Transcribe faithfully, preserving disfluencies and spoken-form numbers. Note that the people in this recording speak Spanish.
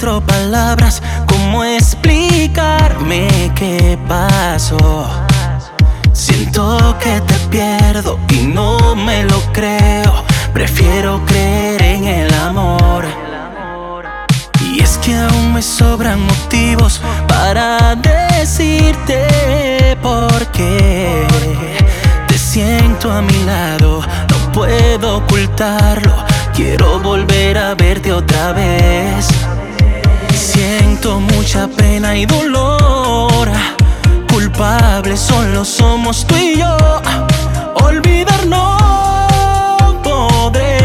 encuentro palabras cómo explicarme qué pasó. Siento que te pierdo y no me lo creo. Prefiero creer en el amor. Y es que aún me sobran motivos para decirte por qué te siento a mi lado. No puedo ocultarlo. Quiero volver a verte otra vez. Siento mucha pena y dolor. Culpables solo somos tú y yo. Olvidar no podré.